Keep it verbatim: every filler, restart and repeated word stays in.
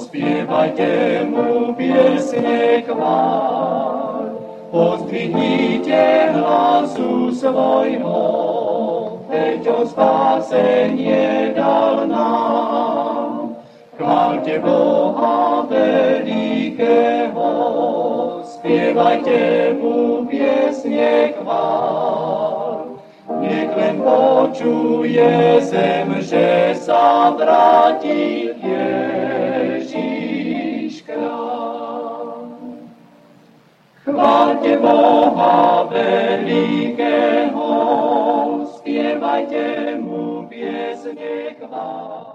Spievajte mu piesne chvál, pozdvihnite hlasu svojho, veď o spásenie dal nám. Chváľte Boha veľkého, spievajte mu piesne chvál. Nech len počuje zem, že sa vrátil Ježiš kráľ. Chváľte Boha veľkého, spievajte mu piesne chvál.